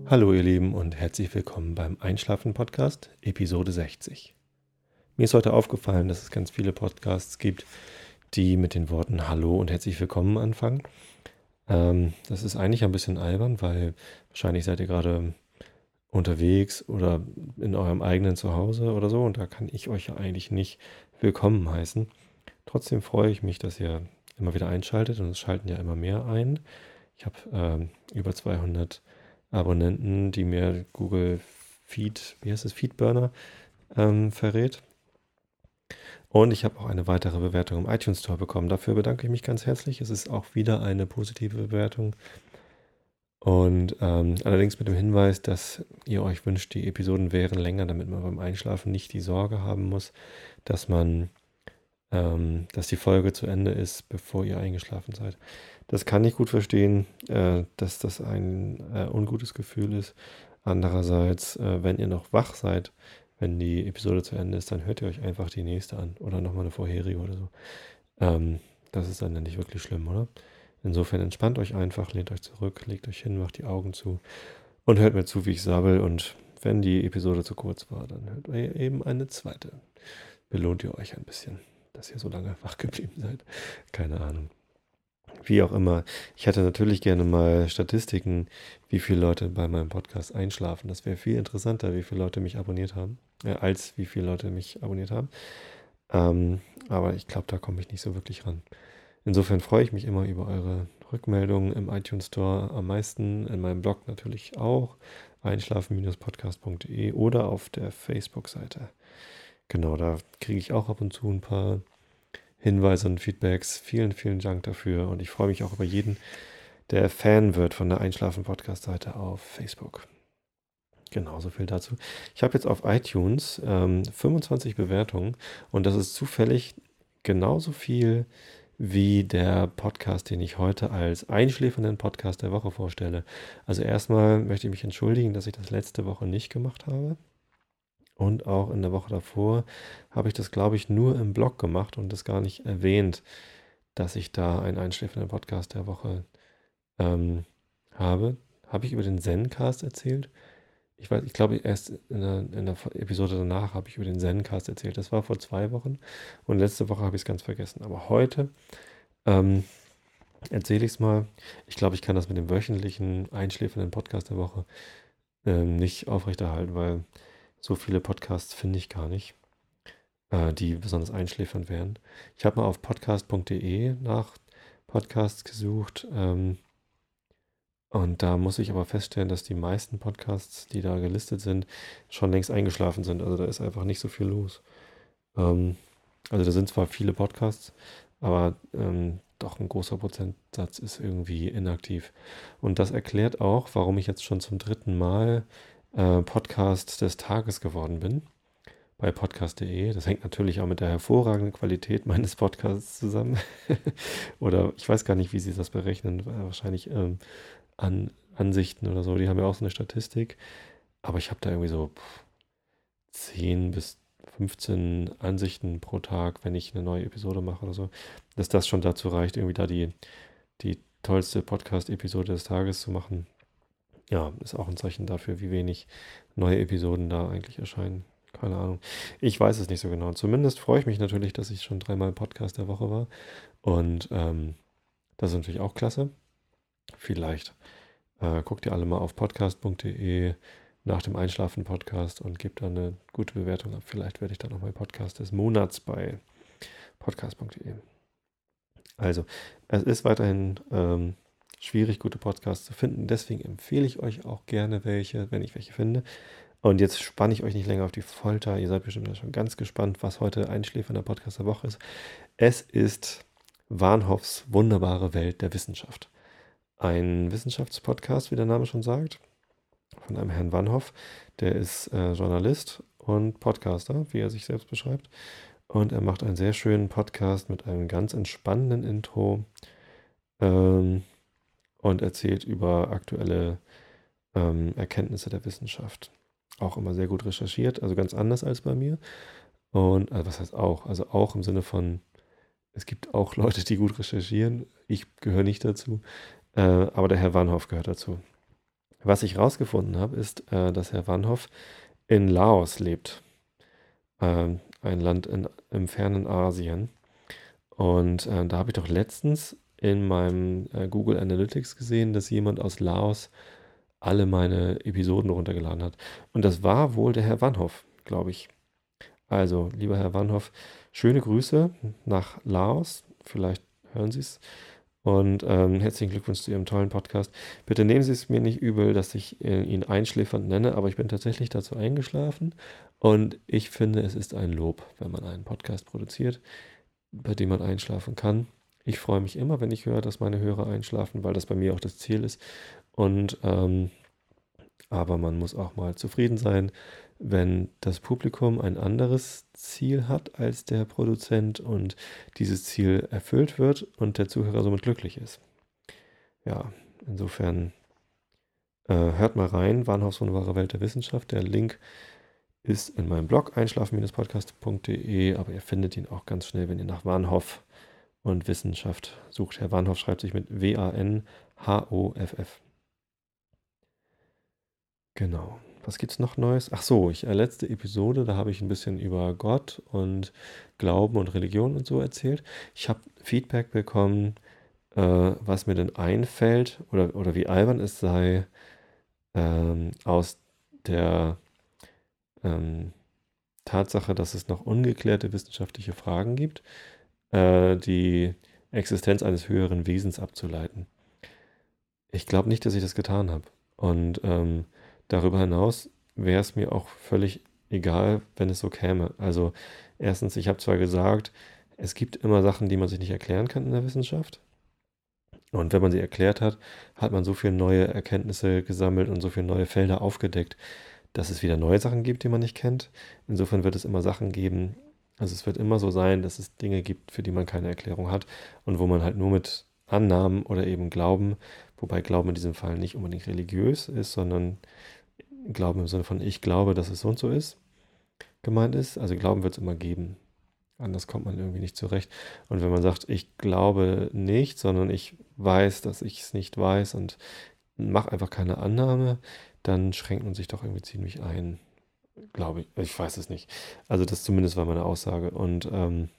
Hallo ihr Lieben und herzlich willkommen beim Einschlafen-Podcast, Episode 60. Mir ist heute aufgefallen, dass es ganz viele Podcasts gibt, die mit den Worten Hallo und herzlich willkommen anfangen. Das ist eigentlich ein bisschen albern, weil wahrscheinlich seid ihr gerade unterwegs oder in eurem eigenen Zuhause oder so und da kann ich euch ja eigentlich nicht willkommen heißen. Trotzdem freue ich mich, dass ihr immer wieder einschaltet und es schalten ja immer mehr ein. Ich habe über 200 Abonnenten, die mir Google Feed, wie heißt es, Feedburner verrät. Und ich habe auch eine weitere Bewertung im iTunes Store bekommen. Dafür bedanke ich mich ganz herzlich. Es ist auch wieder eine positive Bewertung. Und allerdings mit dem Hinweis, dass ihr euch wünscht, die Episoden wären länger, damit man beim Einschlafen nicht die Sorge haben muss, dass dass die Folge zu Ende ist, bevor ihr eingeschlafen seid. Das kann ich gut verstehen, dass das ein ungutes Gefühl ist. Andererseits, wenn ihr noch wach seid, wenn die Episode zu Ende ist, dann hört ihr euch einfach die nächste an oder nochmal eine vorherige oder so. Das ist dann ja nicht wirklich schlimm, oder? Insofern entspannt euch einfach, lehnt euch zurück, legt euch hin, macht die Augen zu und hört mir zu, wie ich sabbel. Und wenn die Episode zu kurz war, dann hört ihr eben eine zweite. Belohnt ihr euch ein bisschen, dass ihr so lange wach geblieben seid. Keine Ahnung. Wie auch immer. Ich hätte natürlich gerne mal Statistiken, wie viele Leute bei meinem Podcast einschlafen. Das wäre viel interessanter, wie viele Leute mich abonniert haben, als wie viele Leute mich abonniert haben. Aber ich glaube, da komme ich nicht so wirklich ran. Insofern freue ich mich immer über eure Rückmeldungen im iTunes Store am meisten, in meinem Blog natürlich auch, einschlafen-podcast.de oder auf der Facebook-Seite. Genau, da kriege ich auch ab und zu ein paar Hinweise und Feedbacks. Vielen, vielen Dank dafür. Und ich freue mich auch über jeden, der Fan wird von der Einschlafen-Podcast-Seite auf Facebook. Genau, so viel dazu. Ich habe jetzt auf iTunes 25 Bewertungen und das ist zufällig genauso viel wie der Podcast, den ich heute als einschläfernden Podcast der Woche vorstelle. Also erstmal möchte ich mich entschuldigen, dass ich das letzte Woche nicht gemacht habe. Und auch in der Woche davor habe ich das, glaube ich, nur im Blog gemacht und das gar nicht erwähnt, dass ich da einen einschläfernden Podcast der Woche habe. Habe ich über den Zencast erzählt? Ich glaube, erst in der Episode danach habe ich über den Zencast erzählt. Das war vor 2 Wochen und letzte Woche habe ich es ganz vergessen. Aber heute ähm, erzähle ich es mal. Ich glaube, ich kann das mit dem wöchentlichen einschläfernden Podcast der Woche nicht aufrechterhalten, weil so viele Podcasts finde ich gar nicht, die besonders einschläfernd wären. Ich habe mal auf podcast.de nach Podcasts gesucht und da muss ich aber feststellen, dass die meisten Podcasts, die da gelistet sind, schon längst eingeschlafen sind. Also da ist einfach nicht so viel los. Ähm, also da sind zwar viele Podcasts, aber doch ein großer Prozentsatz ist irgendwie inaktiv. Und das erklärt auch, warum ich jetzt schon zum 3. Mal Podcast des Tages geworden bin bei podcast.de. Das hängt natürlich auch mit der hervorragenden Qualität meines Podcasts zusammen. Oder ich weiß gar nicht, wie sie das berechnen. Wahrscheinlich Ansichten oder so. Die haben ja auch so eine Statistik. Aber ich habe da irgendwie so 10 bis 15 Ansichten pro Tag, wenn ich eine neue Episode mache oder so. Dass das schon dazu reicht, irgendwie da die tollste Podcast-Episode des Tages zu machen. Ja, ist auch ein Zeichen dafür, wie wenig neue Episoden da eigentlich erscheinen. Keine Ahnung. Ich weiß es nicht so genau. Zumindest freue ich mich natürlich, dass ich schon 3-mal Podcast der Woche war. Und das ist natürlich auch klasse. Vielleicht guckt ihr alle mal auf podcast.de nach dem Einschlafen-Podcast und gebt da eine gute Bewertung ab. Vielleicht werde ich dann nochmal Podcast des Monats bei podcast.de. Also, es ist weiterhin schwierig, gute Podcasts zu finden. Deswegen empfehle ich euch auch gerne welche, wenn ich welche finde. Und jetzt spanne ich euch nicht länger auf die Folter. Ihr seid bestimmt schon ganz gespannt, was heute einschläfernder Podcast der Woche ist. Es ist Warnhoffs wunderbare Welt der Wissenschaft. Ein Wissenschaftspodcast, wie der Name schon sagt, von einem Herrn Warnhoff. Der ist Journalist und Podcaster, wie er sich selbst beschreibt. Und er macht einen sehr schönen Podcast mit einem ganz entspannenden Intro und erzählt über aktuelle Erkenntnisse der Wissenschaft. Auch immer sehr gut recherchiert, also ganz anders als bei mir. Und also was heißt auch? Also auch im Sinne von, es gibt auch Leute, die gut recherchieren. Ich gehöre nicht dazu, aber der Herr Warnhoff gehört dazu. Was ich rausgefunden habe, ist, dass Herr Vanhoff in Laos lebt, ein Land im fernen Asien. Und da habe ich doch letztens in meinem Google Analytics gesehen, dass jemand aus Laos alle meine Episoden runtergeladen hat. Und das war wohl der Herr Vanhoff, glaube ich. Also, lieber Herr Vanhoff, schöne Grüße nach Laos. Vielleicht hören Sie es. Und herzlichen Glückwunsch zu Ihrem tollen Podcast. Bitte nehmen Sie es mir nicht übel, dass ich ihn einschläfernd nenne, aber ich bin tatsächlich dazu eingeschlafen. Und ich finde, es ist ein Lob, wenn man einen Podcast produziert, bei dem man einschlafen kann. Ich freue mich immer, wenn ich höre, dass meine Hörer einschlafen, weil das bei mir auch das Ziel ist. Und aber man muss auch mal zufrieden sein, wenn das Publikum ein anderes Ziel hat als der Produzent und dieses Ziel erfüllt wird und der Zuhörer somit glücklich ist. Ja, insofern hört mal rein, Warnhaus von wahre Welt der Wissenschaft. Der Link ist in meinem Blog einschlafen-podcast.de, aber ihr findet ihn auch ganz schnell, wenn ihr nach Warnhoff und Wissenschaft sucht. Herr Warnhoff schreibt sich mit Wanhoff. Genau. Was gibt's noch Neues? Ach so, letzte Episode, da habe ich ein bisschen über Gott und Glauben und Religion und so erzählt. Ich habe Feedback bekommen, was mir denn einfällt oder wie albern es sei, aus der Tatsache, dass es noch ungeklärte wissenschaftliche Fragen gibt, die Existenz eines höheren Wesens abzuleiten. Ich glaube nicht, dass ich das getan habe. Und darüber hinaus wäre es mir auch völlig egal, wenn es so käme. Also erstens, ich habe zwar gesagt, es gibt immer Sachen, die man sich nicht erklären kann in der Wissenschaft. Und wenn man sie erklärt hat, hat man so viele neue Erkenntnisse gesammelt und so viele neue Felder aufgedeckt, dass es wieder neue Sachen gibt, die man nicht kennt. Insofern wird es immer Sachen geben, also es wird immer so sein, dass es Dinge gibt, für die man keine Erklärung hat und wo man halt nur mit Annahmen oder eben Glauben, wobei Glauben in diesem Fall nicht unbedingt religiös ist, sondern Glauben im Sinne von ich glaube, dass es so und so ist, gemeint ist. Also Glauben wird es immer geben. Anders kommt man irgendwie nicht zurecht. Und wenn man sagt, ich glaube nicht, sondern ich weiß, dass ich es nicht weiß und mache einfach keine Annahme, dann schränkt man sich doch irgendwie ziemlich ein, glaube ich. Ich weiß es nicht. Also das zumindest war meine Aussage. Und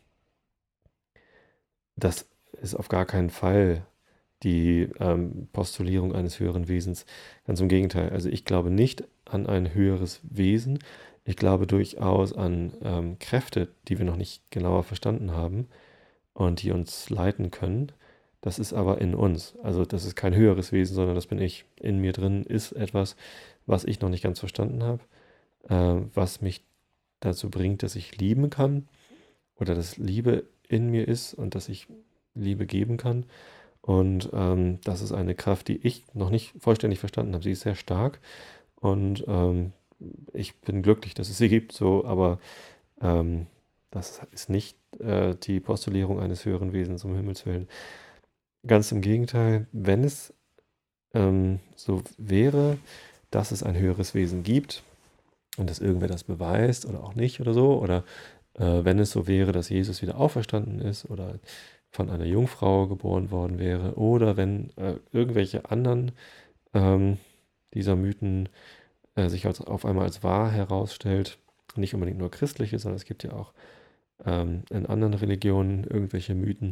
das ist auf gar keinen Fall die Postulierung eines höheren Wesens. Ganz im Gegenteil. Also ich glaube nicht an ein höheres Wesen. Ich glaube durchaus an Kräfte, die wir noch nicht genauer verstanden haben und die uns leiten können. Das ist aber in uns. Also das ist kein höheres Wesen, sondern das bin ich. In mir drin ist etwas, was ich noch nicht ganz verstanden habe, was mich dazu bringt, dass ich lieben kann oder dass Liebe in mir ist und dass ich Liebe geben kann. Und das ist eine Kraft, die ich noch nicht vollständig verstanden habe. Sie ist sehr stark und ich bin glücklich, dass es sie gibt, so, aber das ist nicht die Postulierung eines höheren Wesens, um Himmels Willen. Ganz im Gegenteil, wenn es so wäre, dass es ein höheres Wesen gibt und dass irgendwer das beweist oder auch nicht oder so, oder wenn es so wäre, dass Jesus wieder auferstanden ist oder von einer Jungfrau geboren worden wäre, oder wenn irgendwelche anderen dieser Mythen sich auf einmal als wahr herausstellt, nicht unbedingt nur christliche, sondern es gibt ja auch in anderen Religionen irgendwelche Mythen,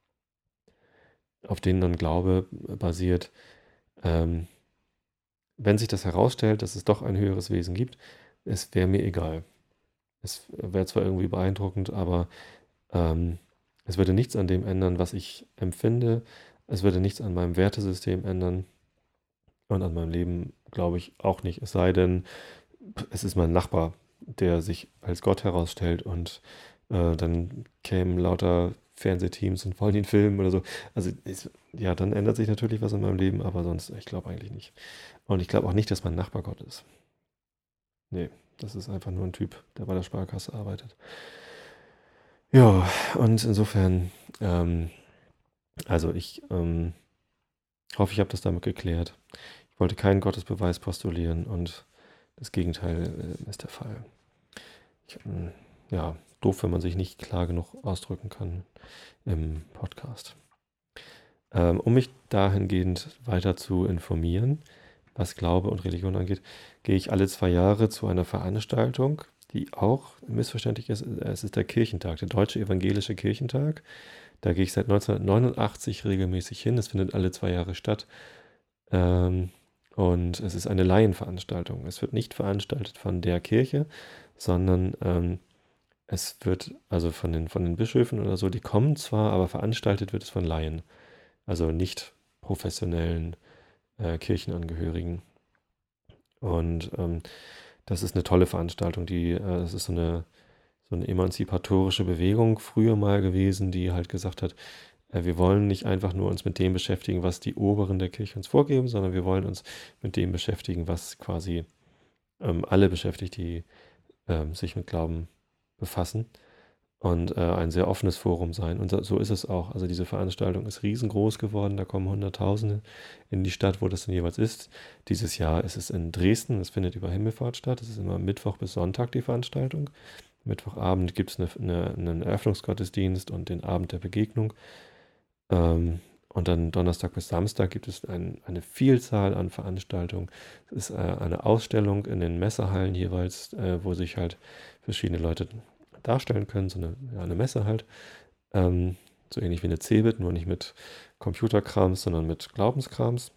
auf denen dann Glaube basiert. Wenn sich das herausstellt, dass es doch ein höheres Wesen gibt, es wäre mir egal. Es wäre zwar irgendwie beeindruckend, aber es würde nichts an dem ändern, was ich empfinde. Es würde nichts an meinem Wertesystem ändern und an meinem Leben, glaube ich, auch nicht. Es sei denn, es ist mein Nachbar, der sich als Gott herausstellt und dann kämen lauter Fernsehteams und wollen ihn filmen oder so. Also ja, dann ändert sich natürlich was in meinem Leben, aber sonst, ich glaube eigentlich nicht. Und ich glaube auch nicht, dass mein Nachbar Gott ist. Nee, das ist einfach nur ein Typ, der bei der Sparkasse arbeitet. Ja, und insofern, also ich hoffe, ich habe das damit geklärt. Ich wollte keinen Gottesbeweis postulieren und das Gegenteil ist der Fall. Ja, doof, wenn man sich nicht klar genug ausdrücken kann im Podcast. Um mich dahingehend weiter zu informieren, was Glaube und Religion angeht, gehe ich alle 2 Jahre zu einer Veranstaltung, die auch missverständlich ist. Es ist der Kirchentag, der Deutsche Evangelische Kirchentag. Da gehe ich seit 1989 regelmäßig hin. Es findet alle 2 Jahre statt. Ähm, und es ist eine Laienveranstaltung. Es wird nicht veranstaltet von der Kirche, sondern es wird also von den Bischöfen oder so, die kommen zwar, aber veranstaltet wird es von Laien, also nicht professionellen Kirchenangehörigen. Und das ist eine tolle Veranstaltung. Das ist so eine emanzipatorische Bewegung früher mal gewesen, die halt gesagt hat, wir wollen nicht einfach nur uns mit dem beschäftigen, was die Oberen der Kirche uns vorgeben, sondern wir wollen uns mit dem beschäftigen, was quasi alle beschäftigt, die sich mit Glauben befassen. Und ein sehr offenes Forum sein. Und so ist es auch. Also diese Veranstaltung ist riesengroß geworden. Da kommen Hunderttausende in die Stadt, wo das denn jeweils ist. Dieses Jahr ist es in Dresden. Es findet über Himmelfahrt statt. Es ist immer Mittwoch bis Sonntag die Veranstaltung. Mittwochabend gibt es einen Eröffnungsgottesdienst und den Abend der Begegnung. Und dann Donnerstag bis Samstag gibt es eine Vielzahl an Veranstaltungen. Es ist eine Ausstellung in den Messehallen jeweils, wo sich halt verschiedene Leute darstellen können, so eine Messe halt. So ähnlich wie eine Cebit, nur nicht mit Computerkrams, sondern mit Glaubenskrams.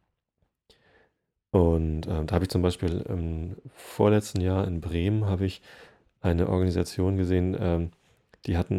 Und da habe ich zum Beispiel im vorletzten Jahr in Bremen habe ich eine Organisation gesehen, die hatten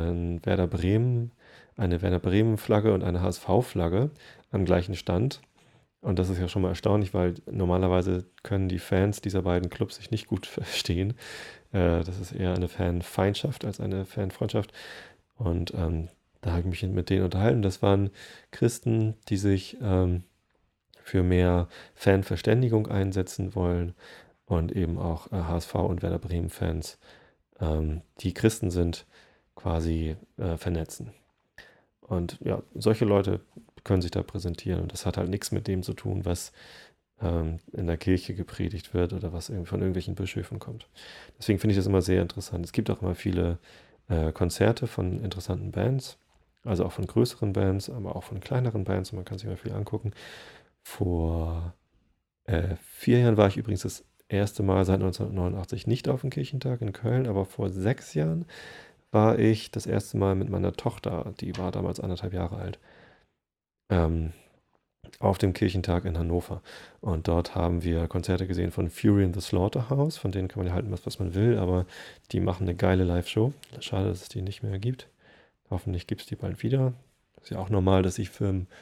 eine Werder Bremen Flagge und eine HSV-Flagge am gleichen Stand. Und das ist ja schon mal erstaunlich, weil normalerweise können die Fans dieser beiden Clubs sich nicht gut verstehen. Das ist eher eine Fanfeindschaft als eine Fanfreundschaft. Und da habe ich mich mit denen unterhalten. Das waren Christen, die sich für mehr Fanverständigung einsetzen wollen und eben auch HSV und Werder Bremen-Fans, die Christen sind, quasi vernetzen. Und ja, solche Leute können sich da präsentieren und das hat halt nichts mit dem zu tun, was in der Kirche gepredigt wird oder was irgendwie von irgendwelchen Bischöfen kommt. Deswegen finde ich das immer sehr interessant. Es gibt auch immer viele Konzerte von interessanten Bands, also auch von größeren Bands, aber auch von kleineren Bands und man kann sich immer viel angucken. Vor 4 Jahren war ich übrigens das erste Mal seit 1989 nicht auf dem Kirchentag in Köln, aber vor 6 Jahren war ich das erste Mal mit meiner Tochter, die war damals 1,5 Jahre alt, ähm, auf dem Kirchentag in Hannover. Und dort haben wir Konzerte gesehen von Fury in the Slaughterhouse, von denen kann man ja halten, was man will, aber die machen eine geile Live-Show. Schade, dass es die nicht mehr gibt. Hoffentlich gibt es die bald wieder. Ist ja auch normal, dass sich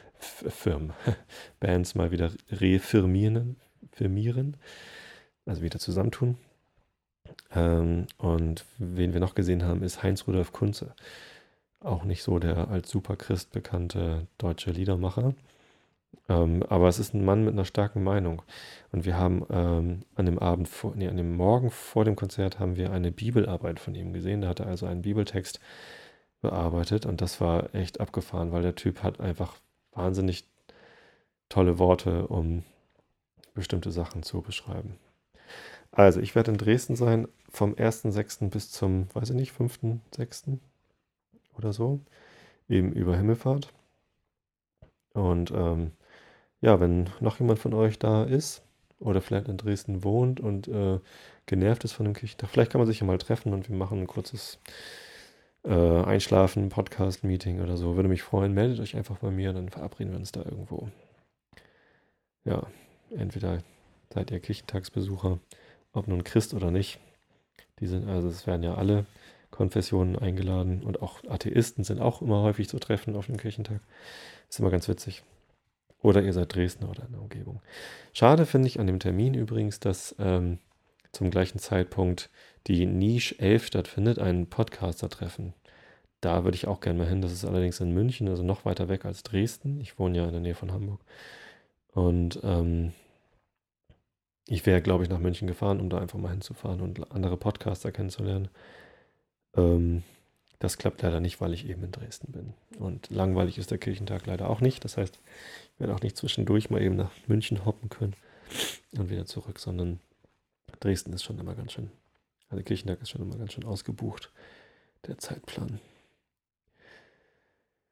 Bands mal wieder firmieren, also wieder zusammentun. Und wen wir noch gesehen haben, ist Heinz Rudolf Kunze. Auch nicht so der als Superchrist bekannte deutsche Liedermacher. Aber es ist ein Mann mit einer starken Meinung. Und wir haben an dem Morgen vor dem Konzert haben wir eine Bibelarbeit von ihm gesehen. Da hat er also einen Bibeltext bearbeitet und das war echt abgefahren, weil der Typ hat einfach wahnsinnig tolle Worte, um bestimmte Sachen zu beschreiben. Also, ich werde in Dresden sein vom 1.6. bis zum, weiß ich nicht, 5.6. oder so, eben über Himmelfahrt. Und ja, wenn noch jemand von euch da ist oder vielleicht in Dresden wohnt und genervt ist von dem Kirchentag, vielleicht kann man sich ja mal treffen und wir machen ein kurzes Einschlafen, Podcast-Meeting oder so. Würde mich freuen. Meldet euch einfach bei mir, dann verabreden wir uns da irgendwo. Ja, entweder seid ihr Kirchentagsbesucher, ob nun Christ oder nicht. Also es werden ja alle Konfessionen eingeladen und auch Atheisten sind auch immer häufig zu treffen auf dem Kirchentag. Ist immer ganz witzig. Oder ihr seid Dresdner oder in der Umgebung. Schade finde ich an dem Termin übrigens, dass zum gleichen Zeitpunkt die Niche 11 stattfindet, ein Podcaster-Treffen. Da würde ich auch gerne mal hin. Das ist allerdings in München, also noch weiter weg als Dresden. Ich wohne ja in der Nähe von Hamburg. Und ich wäre, glaube ich, nach München gefahren, um da einfach mal hinzufahren und andere Podcaster kennenzulernen. Das klappt leider nicht, weil ich eben in Dresden bin. Und langweilig ist der Kirchentag leider auch nicht. Das heißt, ich werde auch nicht zwischendurch mal eben nach München hoppen können und wieder zurück, sondern Dresden ist schon immer ganz schön, also Kirchentag ist schon immer ganz schön ausgebucht, der Zeitplan.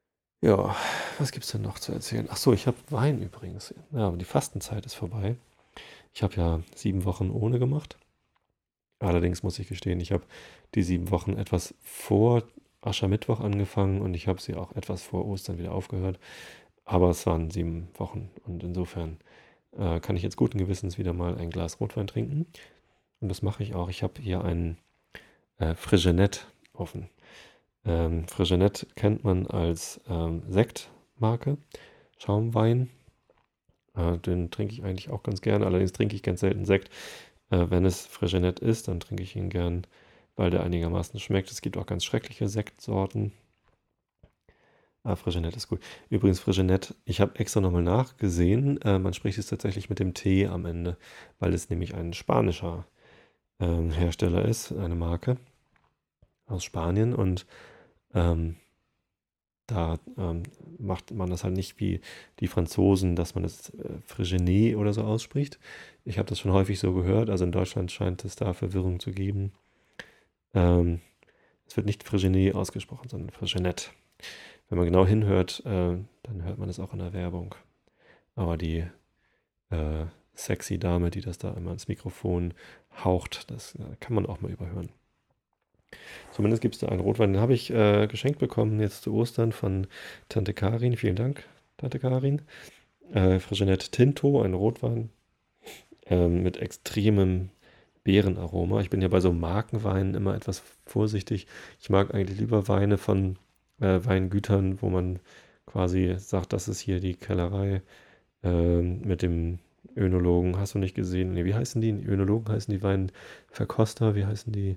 Ja, was gibt's denn noch zu erzählen? Ach so, ich habe Wein übrigens. Ja, aber die Fastenzeit ist vorbei. Ich habe ja 7 Wochen ohne gemacht. Allerdings muss ich gestehen, ich habe die 7 Wochen etwas vor Aschermittwoch angefangen und ich habe sie auch etwas vor Ostern wieder aufgehört. Aber es waren 7 Wochen und insofern kann ich jetzt guten Gewissens wieder mal ein Glas Rotwein trinken. Und das mache ich auch. Ich habe hier einen Frigenet offen. Frigenet kennt man als Sektmarke, Schaumwein. Den trinke ich eigentlich auch ganz gerne. Allerdings trinke ich ganz selten Sekt. Wenn es Frigenet ist, dann trinke ich ihn gern, weil der einigermaßen schmeckt. Es gibt auch ganz schreckliche Sektsorten. Ah, Frigenet ist gut. Übrigens, Frigenet, ich habe extra nochmal nachgesehen. Man spricht es tatsächlich mit dem T am Ende, weil es nämlich ein spanischer Hersteller ist, eine Marke aus Spanien. Und ähm, da macht man das halt nicht wie die Franzosen, dass man das Frigenet oder so ausspricht. Ich habe das schon häufig so gehört. Also in Deutschland scheint es da Verwirrung zu geben. Ähm, Es wird nicht Frigenet ausgesprochen, sondern Frigenet. Wenn man genau hinhört, dann hört man es auch in der Werbung. Aber die äh, sexy Dame, die das da immer ins Mikrofon haucht, das kann man auch mal überhören. Zumindest gibt es da einen Rotwein, den habe ich geschenkt bekommen jetzt zu Ostern von Tante Karin. Vielen Dank, Tante Karin. Frigenet Tinto, ein Rotwein mit extremem Beerenaroma. Ich bin ja bei so Markenweinen immer etwas vorsichtig. Ich mag eigentlich lieber Weine von Weingütern, wo man quasi sagt, das ist hier die Kellerei mit dem Önologen. Hast du nicht gesehen? Nee, wie heißen die? Die Önologen heißen die Weinverkoster. Wie heißen die?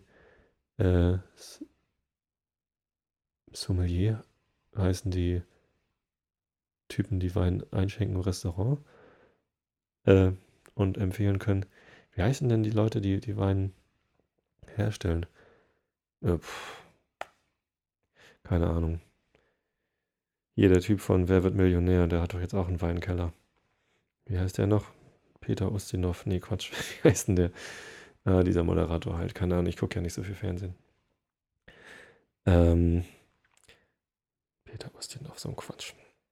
Sommelier heißen die Typen, die Wein einschenken im Restaurant äh, und empfehlen können. Wie heißen denn die Leute, die Wein herstellen? Pff, keine Ahnung. Hier der Typ von Wer wird Millionär, der hat doch jetzt auch einen Weinkeller. Wie heißt der noch? Peter Ustinov. Nee, Quatsch. Wie heißt denn der? Dieser Moderator halt. Keine Ahnung, ich gucke ja nicht so viel Fernsehen. Peter Ustinov, so ein Quatsch.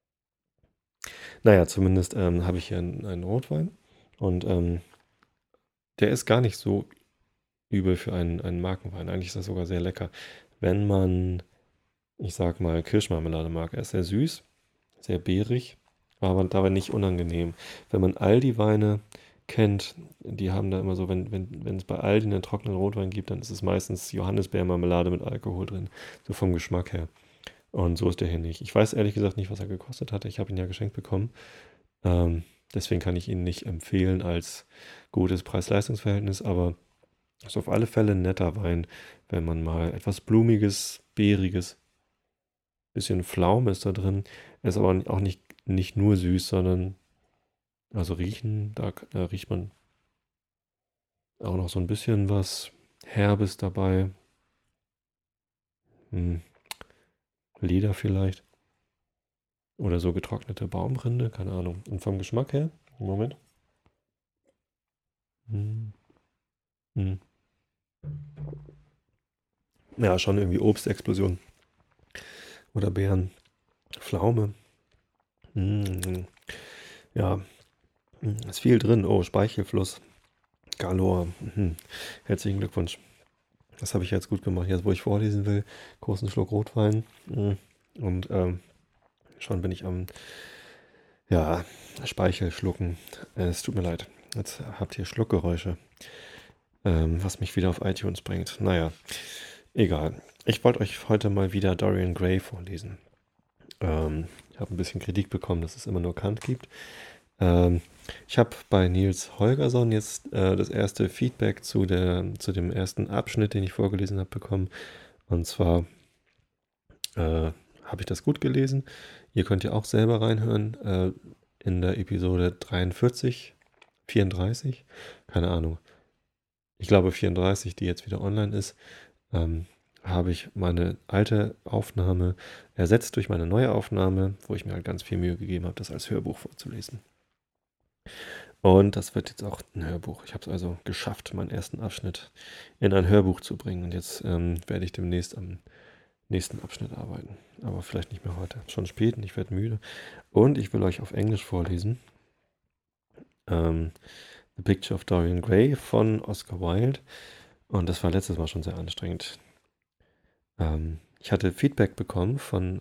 Naja, zumindest habe ich hier einen Rotwein und der ist gar nicht so übel für einen Markenwein. Eigentlich ist das sogar sehr lecker. Wenn man, ich sag mal, Kirschmarmelade mag, er ist sehr süß, sehr beerig, aber dabei nicht unangenehm. Wenn man Aldi-Weine kennt, die haben da immer so, wenn es bei Aldi einen trockenen Rotwein gibt, dann ist es meistens Johannisbeermarmelade mit Alkohol drin, so vom Geschmack her. Und so ist der hier nicht. Ich weiß ehrlich gesagt nicht, was er gekostet hatte. Ich habe ihn ja geschenkt bekommen. Ähm, Deswegen kann ich ihn nicht empfehlen als gutes Preis-Leistungs-Verhältnis, aber ist auf alle Fälle ein netter Wein, wenn man mal etwas Blumiges, Beeriges, bisschen Pflaume ist da drin. Er ist aber auch nicht nur süß, sondern also riechen, da riecht man auch noch so ein bisschen was Herbes dabei. Hm, Leder vielleicht. Oder so getrocknete Baumrinde, keine Ahnung. Und vom Geschmack her, Moment. Hm, hm. Ja, schon irgendwie Obstexplosion oder Beeren. Pflaume. Hm, ja, ist viel drin. Oh, Speichelfluss. Galor. Herzlichen Glückwunsch. Das habe ich jetzt gut gemacht. Jetzt, wo ich vorlesen will, großen Schluck Rotwein. Und schon bin ich am, ja, Speichel schlucken. Es tut mir leid. Jetzt habt ihr Schluckgeräusche, was mich wieder auf iTunes bringt. Naja, egal. Ich wollte euch heute mal wieder Dorian Gray vorlesen. Ich habe ein bisschen Kritik bekommen, dass es immer nur Kant gibt. Ich habe bei Nils Holgersson jetzt das erste Feedback zu dem ersten Abschnitt, den ich vorgelesen habe, bekommen. Und zwar habe ich das gut gelesen. Ihr könnt ja auch selber reinhören in der Episode 43, 34, keine Ahnung. Ich glaube 34, die jetzt wieder online ist, habe ich meine alte Aufnahme ersetzt durch meine neue Aufnahme, wo ich mir halt ganz viel Mühe gegeben habe, das als Hörbuch vorzulesen. Und das wird jetzt auch ein Hörbuch. Ich habe es also geschafft, meinen ersten Abschnitt in ein Hörbuch zu bringen. Und jetzt werde ich demnächst am nächsten Abschnitt arbeiten. Aber vielleicht nicht mehr heute. Schon spät und ich werde müde. Und ich will euch auf Englisch vorlesen. The Picture of Dorian Gray von Oscar Wilde. Und das war letztes Mal schon sehr anstrengend. Ich hatte Feedback bekommen von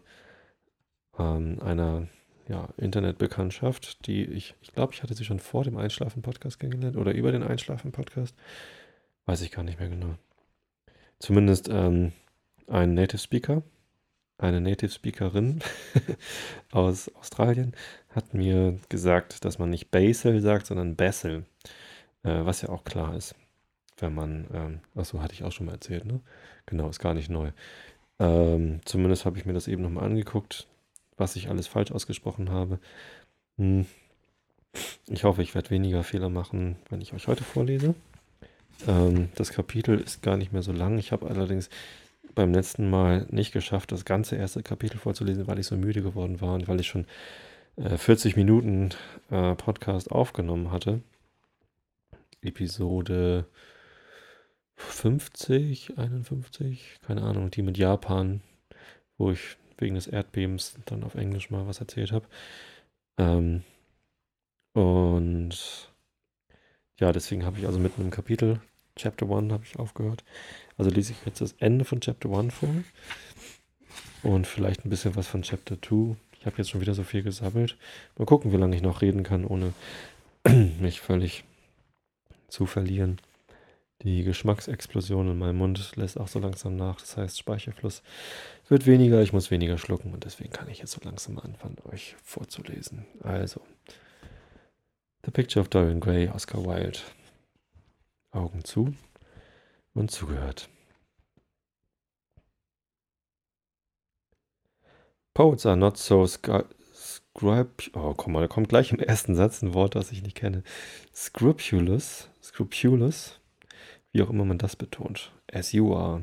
einer Internetbekanntschaft, die ich glaube, ich hatte sie schon vor dem Einschlafen-Podcast kennengelernt oder über den Einschlafen-Podcast. Weiß ich gar nicht mehr genau. Zumindest ein Native Speaker, eine Native Speakerin aus Australien hat mir gesagt, dass man nicht Basil sagt, sondern Basil, was ja auch klar ist, wenn man, achso, hatte ich auch schon mal erzählt, ne? Genau, ist gar nicht neu. Zumindest habe ich mir das eben nochmal angeguckt, was ich alles falsch ausgesprochen habe. Ich hoffe, ich werde weniger Fehler machen, wenn ich euch heute vorlese. Das Kapitel ist gar nicht mehr so lang. Ich habe allerdings beim letzten Mal nicht geschafft, das ganze erste Kapitel vorzulesen, weil ich so müde geworden war und weil ich schon 40 Minuten Podcast aufgenommen hatte. Episode 50, 51, keine Ahnung, die mit Japan, wo ich wegen des Erdbebens dann auf Englisch mal was erzählt habe. Und ja, deswegen habe ich also mitten im Kapitel, Chapter 1 habe ich aufgehört. Also lese ich jetzt das Ende von Chapter 1 vor und vielleicht ein bisschen was von Chapter 2. Ich habe jetzt schon wieder so viel gesammelt. Mal gucken, wie lange ich noch reden kann, ohne mich völlig zu verlieren. Die Geschmacksexplosion in meinem Mund lässt auch so langsam nach. Das heißt, Speicherfluss wird weniger, ich muss weniger schlucken und deswegen kann ich jetzt so langsam anfangen, euch vorzulesen. Also, The Picture of Dorian Gray, Oscar Wilde. Augen zu und zugehört. Poets are not so oh, komm mal, da kommt gleich im ersten Satz ein Wort, das ich nicht kenne. Scrupulous, wie auch immer man das betont. As you are.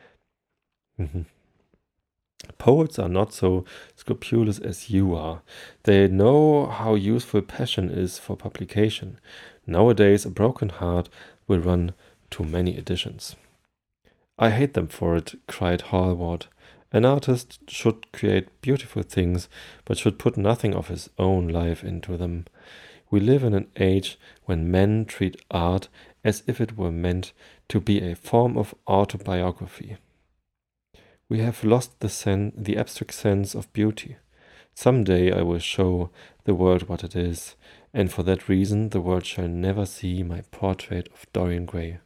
Poets are not so scrupulous as you are. They know how useful passion is for publication. Nowadays, a broken heart will run to many editions. I hate them for it, cried Hallward. An artist should create beautiful things, but should put nothing of his own life into them. We live in an age when men treat art as if it were meant to be a form of autobiography. We have lost the abstract sense of beauty. Someday I will show the world what it is, and for that reason the world shall never see my portrait of Dorian Gray.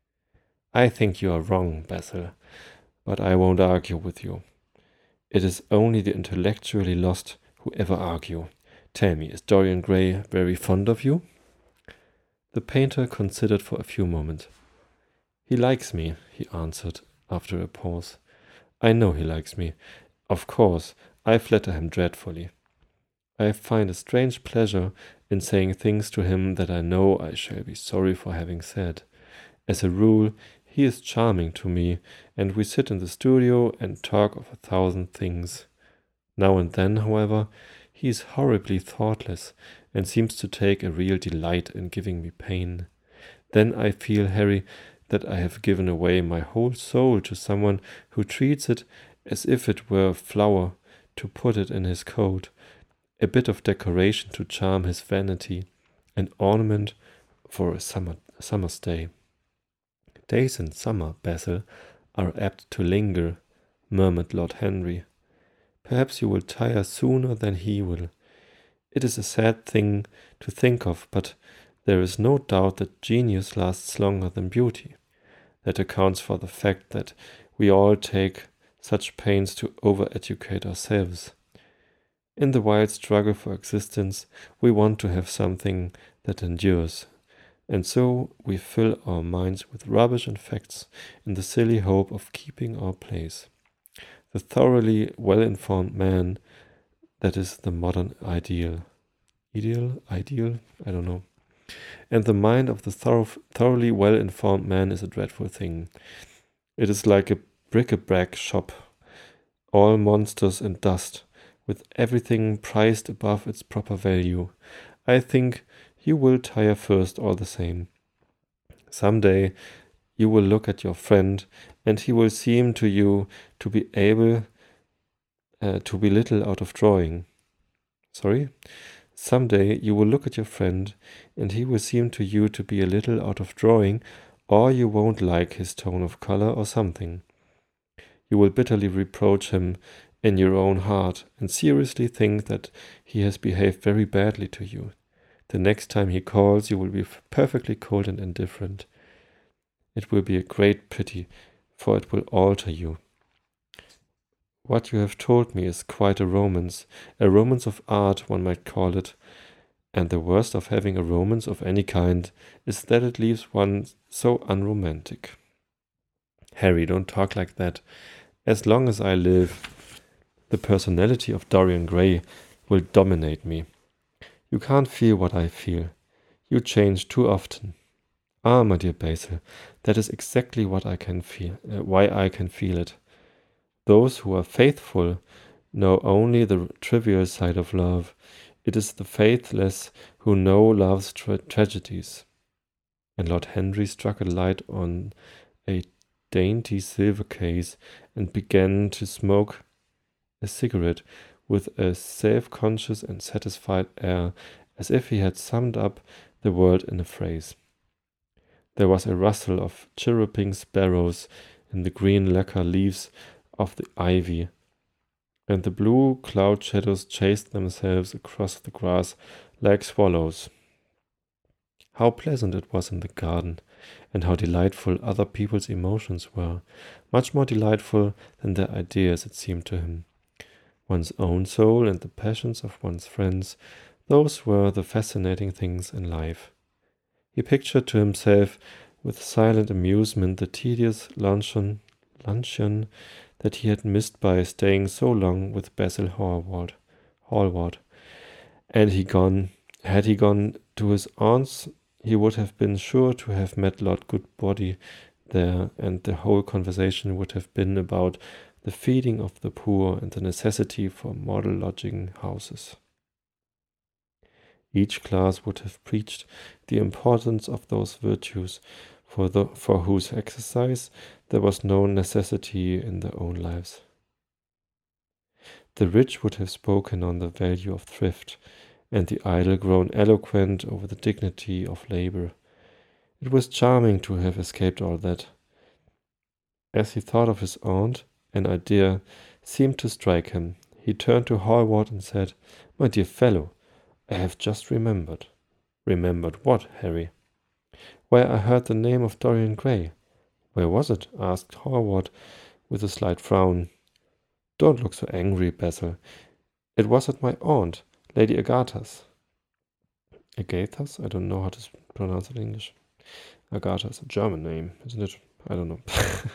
I think you are wrong, Basil, but I won't argue with you. It is only the intellectually lost who ever argue. Tell me, is Dorian Gray very fond of you? The painter considered for a few moments. He likes me, he answered after a pause. I know he likes me. Of course, I flatter him dreadfully. I find a strange pleasure in saying things to him that I know I shall be sorry for having said. As a rule, he is charming to me, and we sit in the studio and talk of 1,000 things. Now and then, however, he is horribly thoughtless, and seems to take a real delight in giving me pain. Then I feel, Harry, that I have given away my whole soul to someone who treats it as if it were a flower to put it in his coat, a bit of decoration to charm his vanity, an ornament for a summer's day. Days in summer, Basil, are apt to linger, murmured Lord Henry. Perhaps you will tire sooner than he will. It is a sad thing to think of, but there is no doubt that genius lasts longer than beauty. That accounts for the fact that we all take such pains to over-educate ourselves. In the wild struggle for existence, we want to have something that endures, and so we fill our minds with rubbish and facts in the silly hope of keeping our place. The thoroughly well-informed man, that is the modern ideal. Ideal? I don't know. And the mind of the thoroughly well-informed man is a dreadful thing. It is like a bric-a-brac shop, all monsters and dust, with everything priced above its proper value. I think you will tire first all the same. Some day you will look at your friend, and he will seem to you to be able to be little out of drawing. Sorry? Someday you will look at your friend, and he will seem to you to be a little out of drawing, or you won't like his tone of color or something. You will bitterly reproach him in your own heart, and seriously think that he has behaved very badly to you. The next time he calls, you will be perfectly cold and indifferent. It will be a great pity, for it will alter you. What you have told me is quite a romance of art, one might call it, and the worst of having a romance of any kind is that it leaves one so unromantic. Harry, don't talk like that. As long as I live, the personality of Dorian Gray will dominate me. You can't feel what I feel. You change too often. Ah, my dear Basil, that is exactly what I can feel, why I can feel it. Those who are faithful know only the trivial side of love. It is the faithless who know love's tragedies. And Lord Henry struck a light on a dainty silver case and began to smoke a cigarette with a self-conscious and satisfied air, as if he had summed up the world in a phrase. There was a rustle of chirruping sparrows in the green lacquer leaves of the ivy, and the blue cloud shadows chased themselves across the grass like swallows. How pleasant it was in the garden, and how delightful other people's emotions were, much more delightful than their ideas, it seemed to him. One's own soul and the passions of one's friends, those were the fascinating things in life. He pictured to himself with silent amusement the tedious luncheon that he had missed by staying so long with Basil Hallward. And had he gone to his aunt's, he would have been sure to have met Lord Goodbody there, and the whole conversation would have been about the feeding of the poor and the necessity for model lodging houses. Each class would have preached the importance of those virtues, for whose exercise there was no necessity in their own lives. The rich would have spoken on the value of thrift, and the idle grown eloquent over the dignity of labor. It was charming to have escaped all that. As he thought of his aunt, an idea seemed to strike him. He turned to Hallward and said, "My dear fellow, I have just remembered." "Remembered what, Harry?" "Why, I heard the name of Dorian Gray." "Where was it?" asked Hallward with a slight frown. "Don't look so angry, Basil. It was at my aunt, Lady Agatha's." Agatha's? I don't know how to pronounce it in English. Agatha is a German name, isn't it? I don't know.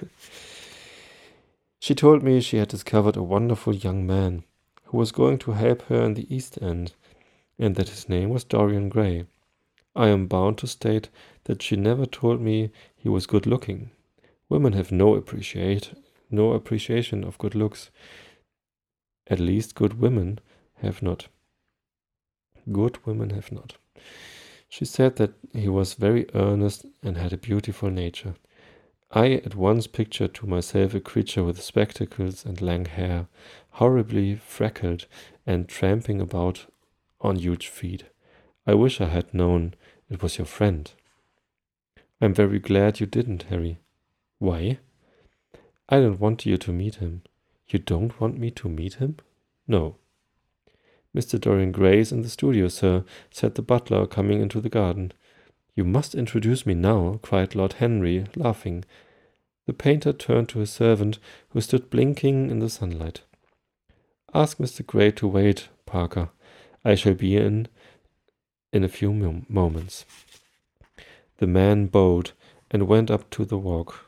She told me she had discovered a wonderful young man who was going to help her in the East End, and that his name was Dorian Gray. I am bound to state that she never told me he was good-looking. Women have no appreciation of good looks. At least good women have not. Good women have not. She said that he was very earnest and had a beautiful nature. I at once pictured to myself a creature with spectacles and lang hair, horribly freckled and tramping about on huge feet. I wish I had known it was your friend." "I'm very glad you didn't, Harry." "Why?" "I don't want you to meet him." "You don't want me to meet him?" "No." "Mr. Dorian Gray is in the studio, sir," said the butler, coming into the garden. "You must introduce me now," cried Lord Henry, laughing. The painter turned to his servant, who stood blinking in the sunlight. "Ask Mr. Gray to wait, Parker. I shall be in a few moments." The man bowed and went up the walk.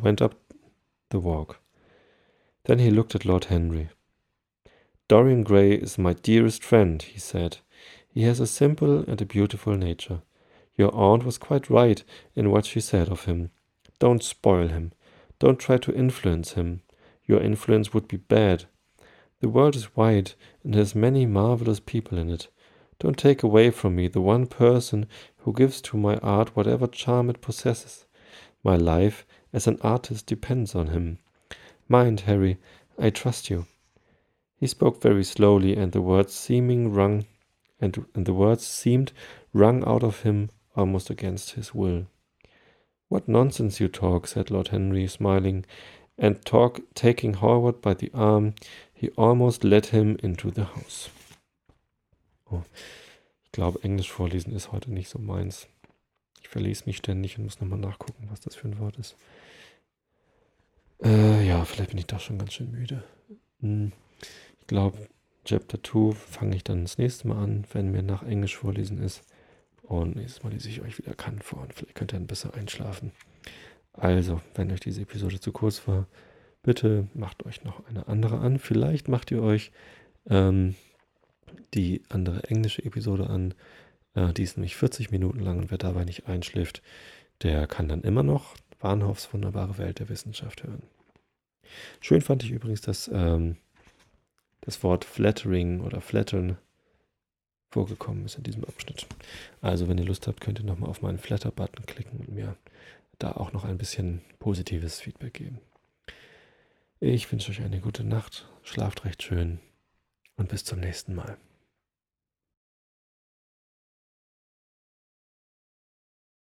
Then he looked at Lord Henry. "Dorian Gray is my dearest friend," he said. "He has a simple and a beautiful nature. Your aunt was quite right in what she said of him. Don't spoil him. Don't try to influence him. Your influence would be bad. The world is wide and has many marvelous people in it. Don't take away from me the one person who gives to my art whatever charm it possesses. My life as an artist depends on him. Mind, Harry, I trust you. He spoke very slowly, and the words seemed wrung out of him almost against his will. What nonsense you talk, said Lord Henry, smiling, and taking Hallward by the arm, he almost led him into the house. Oh, ich glaube, Englisch vorlesen ist heute nicht so meins. Ich verlese mich ständig und muss nochmal nachgucken, was das für ein Wort ist. Ja, vielleicht bin ich doch schon ganz schön müde. Ich glaube, Chapter 2 fange ich dann das nächste Mal an, wenn mir nach Englisch vorlesen ist. Und nächstes Mal lese ich euch wieder Kant vor und vielleicht könnt ihr dann besser einschlafen. Also, wenn euch diese Episode zu kurz war, bitte macht euch noch eine andere an. Vielleicht macht ihr euch die andere englische Episode an. Die ist nämlich 40 Minuten lang und wer dabei nicht einschläft, der kann dann immer noch Bahnhofs wunderbare Welt der Wissenschaft hören. Schön fand ich übrigens, dass das Wort flattering oder flattern vorgekommen ist in diesem Abschnitt. Also wenn ihr Lust habt, könnt ihr nochmal auf meinen Flatter-Button klicken und mir da auch noch ein bisschen positives Feedback geben. Ich wünsche euch eine gute Nacht, schlaft recht schön und bis zum nächsten Mal.